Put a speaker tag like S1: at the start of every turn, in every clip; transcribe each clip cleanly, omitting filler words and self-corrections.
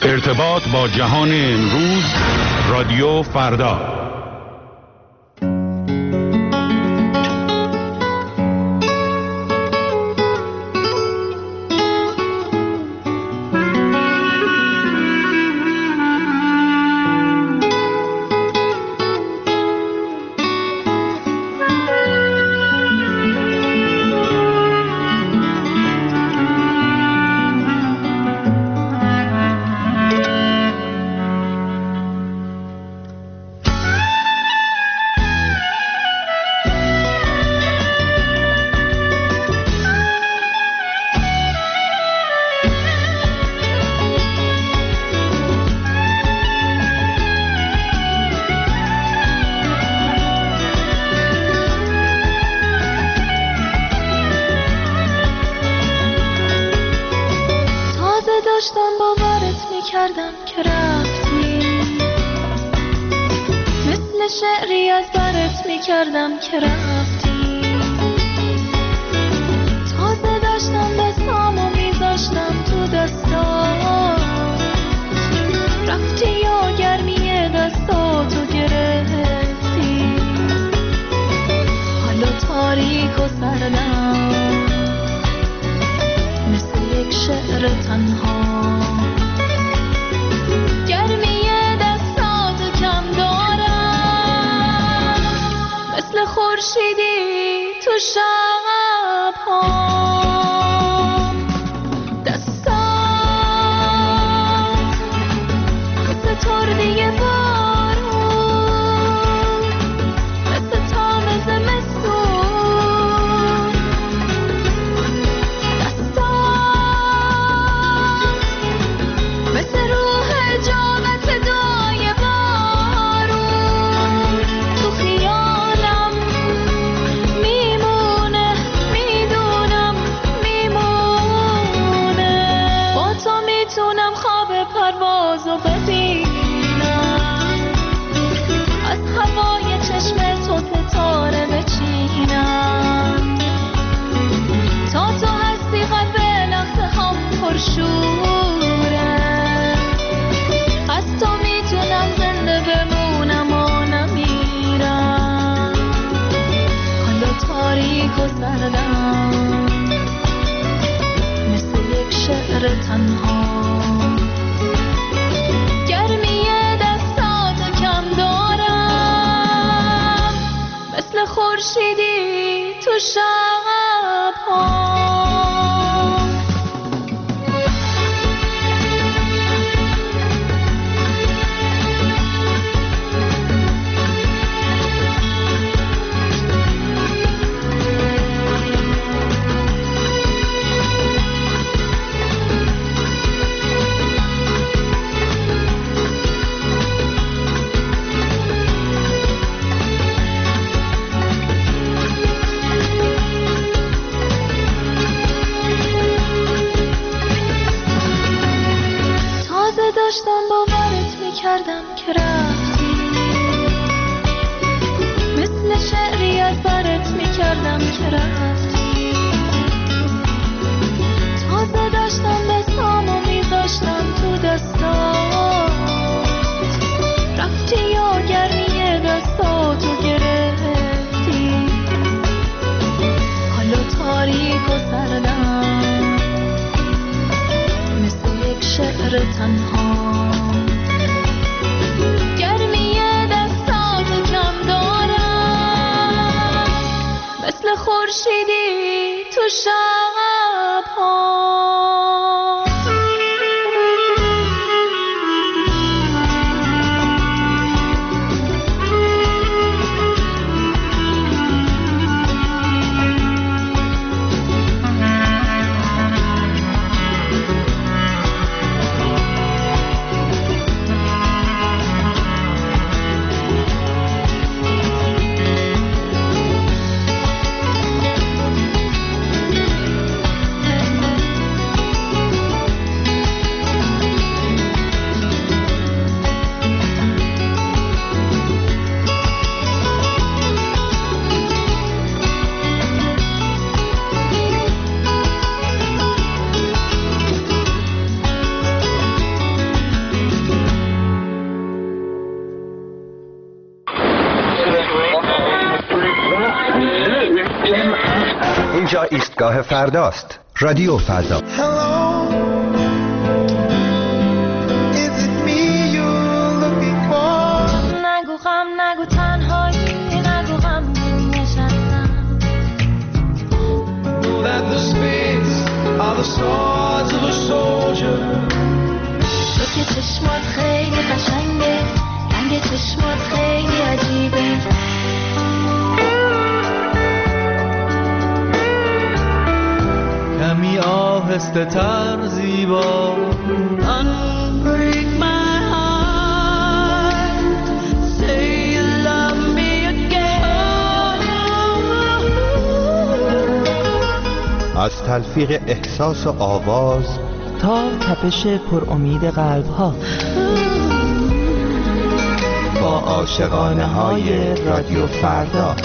S1: ارتباط با جهان امروز، رادیو فردا.
S2: اینجا ایستگاه فرداست. رادیو فردا.
S3: نگو غم، نگو تنهایی، نگو غم نشستم. تو که چشمات خیلی قشنگه، رنگ چشمات خیلی عجیبه.
S4: کمی آهسته تر زیبا.
S3: Unbreak my heart, say you love me again.
S2: از تلفیق احساس و آواز
S5: تا تپش پر امید قلب ها،
S2: با عاشقانه های رادیو فردا.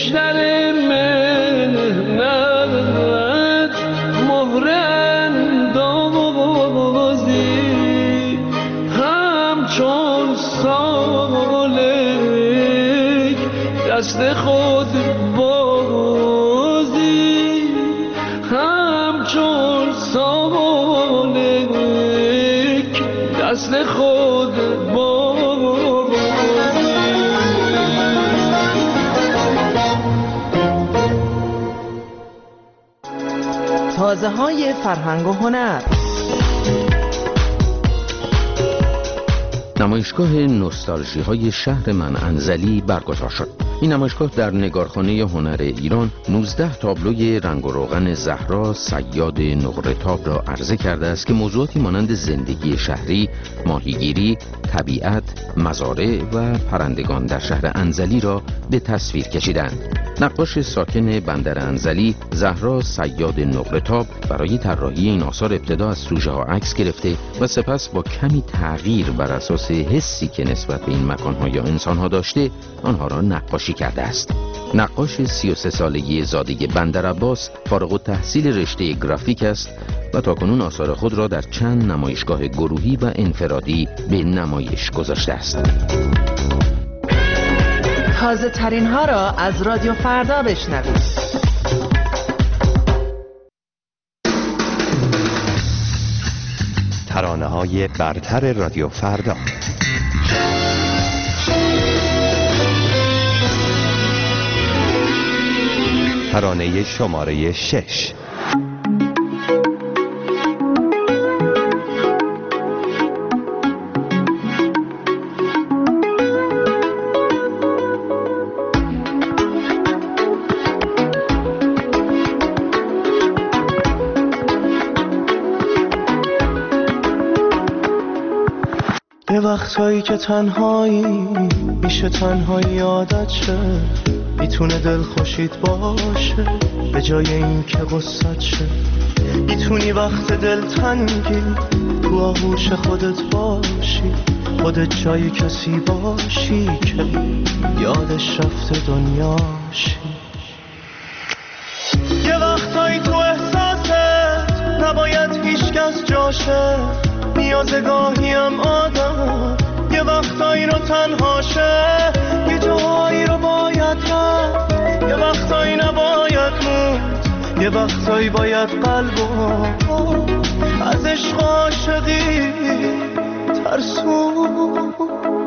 S6: بیشتر مهنت مهر اندازی همچون سالک دست خود بازی همچون سالک دست خود بازی.
S5: تازه های فرهنگ و هنر.
S7: نمایشگاه نوستالژی های شهر من انزلی برگزار شد. این نمایشگاه در نگارخانه هنر ایران 19 تابلوی رنگ و روغن زهرا صیاد نقره‌تاب را عرضه کرده است که موضوعاتی مانند زندگی شهری، ماهیگیری، طبیعت، مزارع و پرندگان در شهر انزلی را به تصویر کشیدند. نقاش ساکن بندر انزلی زهرا صیاد نقره‌تاب برای طراحی این آثار ابتدا از سوژه ها عکس گرفته و سپس با کمی تغییر بر اساس حسی که نسبت به این مکان‌ها یا انسان‌ها داشته آنها را نقاشی کرده است. نقاش 33 سالگی زاده بندرعباس فارغ التحصیل رشته گرافیک است و تاکنون آثار خود را در چند نمایشگاه گروهی و انفرادی به نمایش گذاشته است.
S5: تازه ترین ها را از رادیو فردا بشنوید.
S2: ترانه های برتر رادیو فردا. ترانه شماره 6.
S4: یه وقتایی که تنهایی میشه تنهایی عادت شه، میتونه دل خوشید باشه به جای این که غصت شه. میتونی وقت دل تنگی تو آغوش خودت باشی، خودت جای کسی باشی که یادش رفته دنیاشی. یه وقتایی تو احساست نباید هیچکس جاشه، نیازه گاهیم آدم یه وقتایی رو تنهاشه، یه جایی رو باید رفت، یه وقتایی نباید موند، یه وقتایی باید قلبو از عشق عاشقی ترسوند.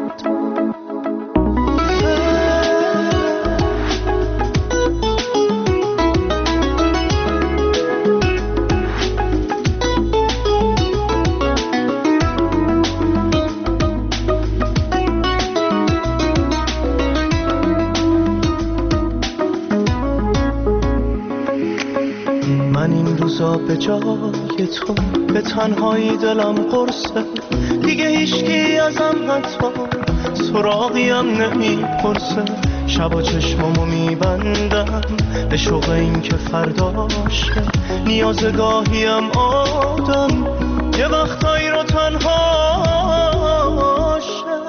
S4: به جای تو به تنهایی دلم قرصه، دیگه هیچکی ازم حتی سراغیم نمیپرسه. شبا چشمامو میبندم به شوق این که فرداشه، نیاز گاهیم آدم یه وقتایی رو تنهاشه.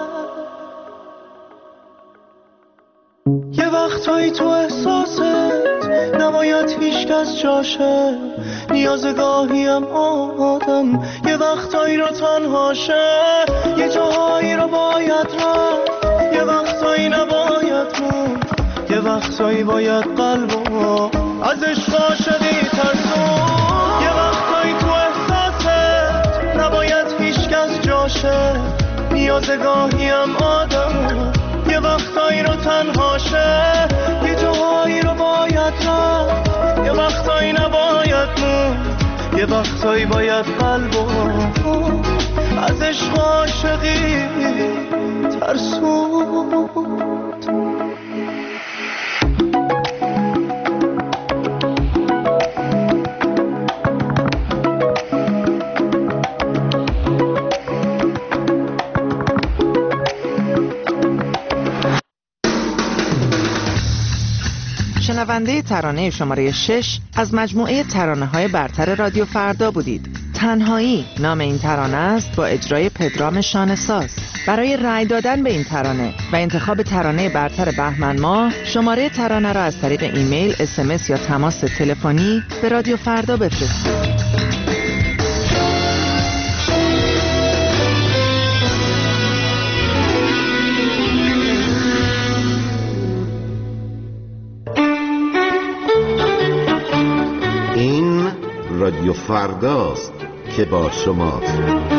S4: یه وقتایی تو احساست نباید هیچکس جاشه، نیاز گاهیم آدم یه وقتایی رو تنهاشه، یه جاهایی رو باید رفت، یه وقتایی نباید موند، یه وقتایی باید قلبو از عشق عاشقی ترسون. یه وقتایی تو احساست نباید هیچکس جاشه، نیاز گاهیم آدم یه وقتایی رو تنهاشه، یه جاهایی رو باید رفت، یه وقتایی نباید موند، یه وقتایی باید قلبو از عشق عاشقی ترسوند.
S5: شنونده ترانه شماره 6 از مجموعه ترانه‌های برتر رادیو فردا بودید. تنهایی نام این ترانه است با اجرای پدرام شانه‌ساز. برای رأی دادن به این ترانه و انتخاب ترانه برتر بهمن ماه، شماره ترانه را از طریق ایمیل، SMS یا تماس تلفنی به رادیو فردا بفرستید.
S8: این رادیو فرداست که با شماست.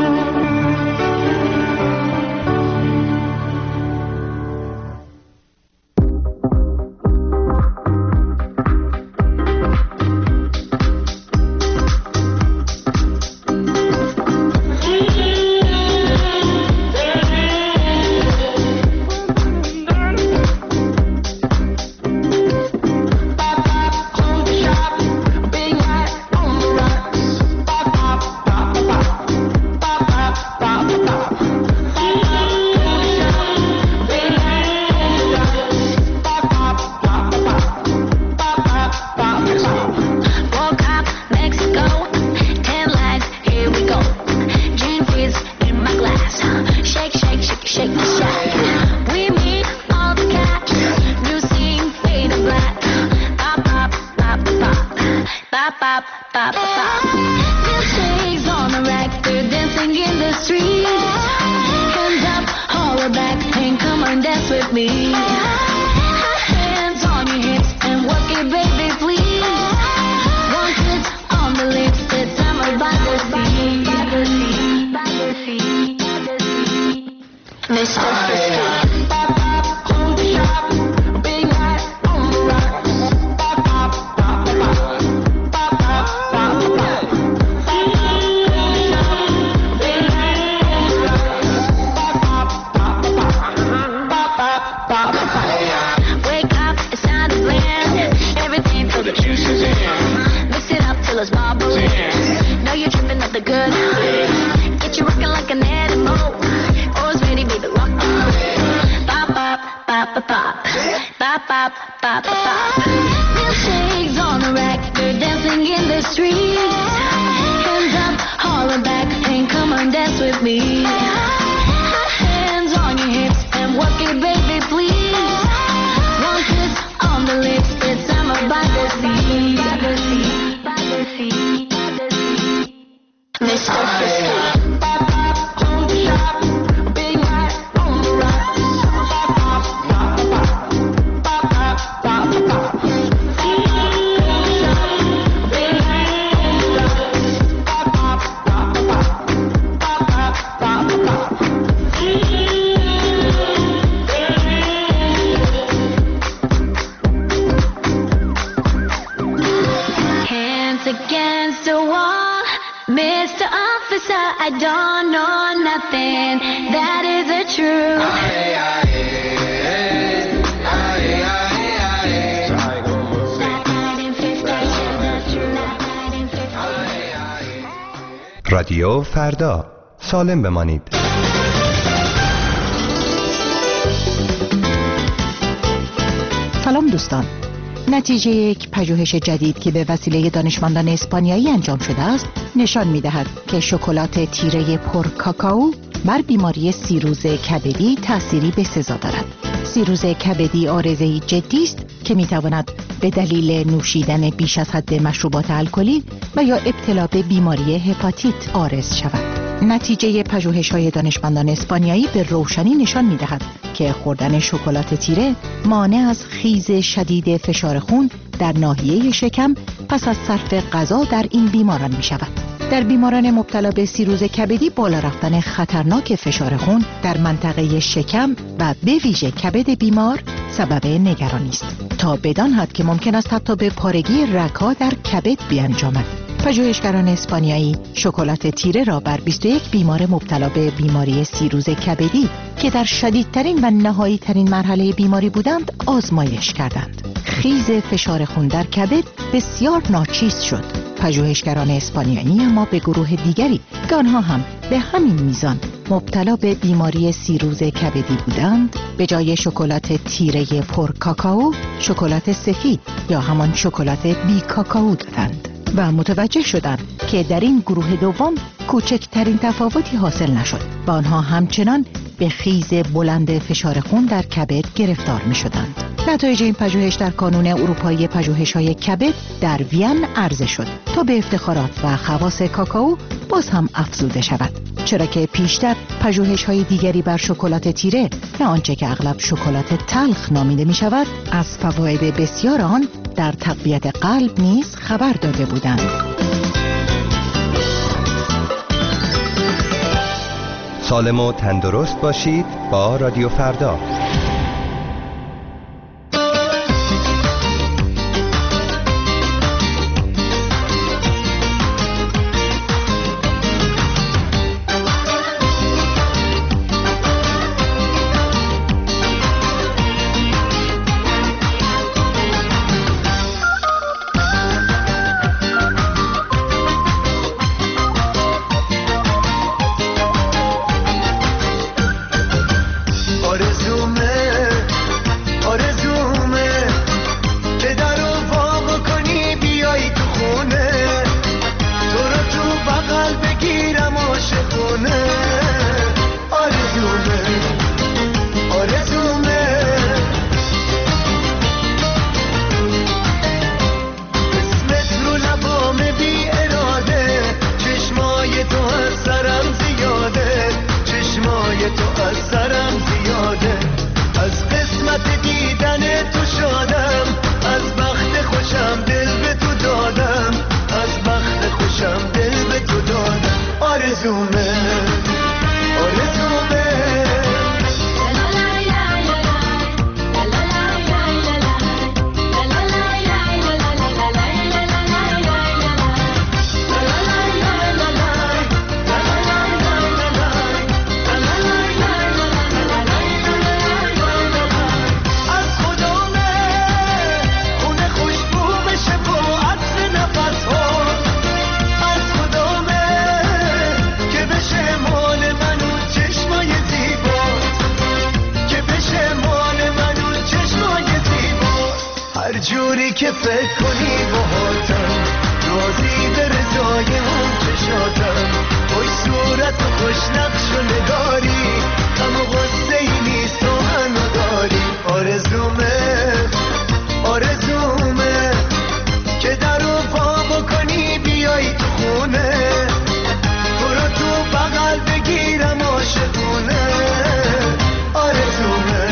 S2: رادیو فردا، سالم بمانید.
S9: سلام دوستان. نتیجه یک پژوهش جدید که به وسیله دانشمندان اسپانیایی انجام شده است نشان می‌دهد که شکلات تیره پر کاکائو بر بیماری سیروز کبدی تأثیری بسزا دارد. سیروز کبدی عارضه‌ای جدی است که می‌تواند به دلیل نوشیدن بیش از حد مشروبات الکلی و یا ابتلا به بیماری هپاتیت عارض شود. نتیجه پژوهش‌های دانشمندان اسپانیایی به روشنی نشان می‌دهد که خوردن شکلات تیره مانع از خیز شدید فشار خون در ناحیه شکم پس از صرف غذا در این بیماران می‌شود. در بیماران مبتلا به سیروز کبدی بالا رفتن خطرناک فشار خون در منطقه شکم و به ویژه کبد بیمار سبب نگرانی است، تا بدان حد که ممکن است حتی به پارگی رگ‌ها در کبد بیانجامد. پژوهشگران اسپانیایی شکلات تیره را بر 21 بیمار مبتلا به بیماری سیروز کبدی که در شدیدترین و نهایی ترین مرحله بیماری بودند آزمایش کردند. خیز فشار خون در کبد بسیار ناچیز شد. پژوهشگران اسپانیایی اما به گروه دیگری که آنها هم به همین میزان مبتلا به بیماری سیروز کبدی بودند، به جای شکلات تیره پر کاکائو شکلات سفید یا همان شکلات بی کاکائو دادند و متوجه شدند که در این گروه دوم کوچکترین تفاوتی حاصل نشد و آنها همچنان به خیز بلند فشار خون در کبد گرفتار می شدند. نتایج این پژوهش در کانون اروپایی پژوهش‌های کبد در وین عرضه شد تا به افتخارات و خواص کاکائو باز هم افزوده شود، چرا که پیشتر پژوهش‌های دیگری بر شکلات تیره یا آنچه که اغلب شکلات تلخ نامیده می شود از فواید بسیار آن در تقویت قلب نیز خبر داده بودند.
S2: سالم و تندرست باشید با رادیو فردا.
S4: جوری که فکر کنی باهاتم راضی به رضای اون چشاتم، خوش صورت و خوش نقش و نگاری، غم و غصه ای نیست و هنو داری. آرزومه که در و پا بکنی بیایی تو خونه، تو رو تو بغل بگیرم عاشقونه. آرزومه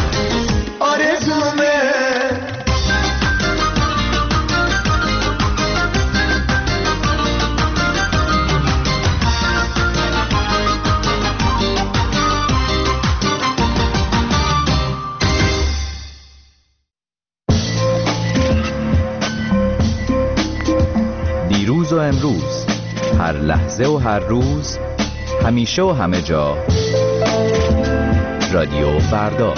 S10: دیروز و امروز، هر لحظه و هر روز، همیشه و همه جا، رادیو فردا.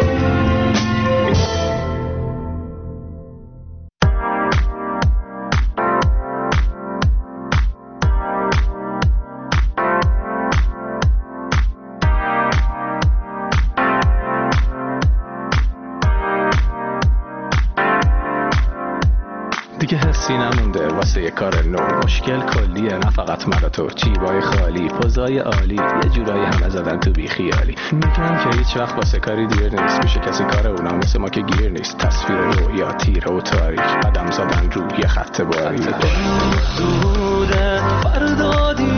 S11: دیگه حسی نمونده واسه یه کار نو، مشکل کلیه نه فقط من و تو، جیبای خالی، پوزای عالی، یه جورایی همه زدن تو بی خیالی. میگن که هیچ وقت واسه کاری دیر نیست، میشه کسی کار اونا مثل ما که گیر نیست. تصویر رویا تیره و تاریک، قدم زدن روی خط باریک.
S4: فردا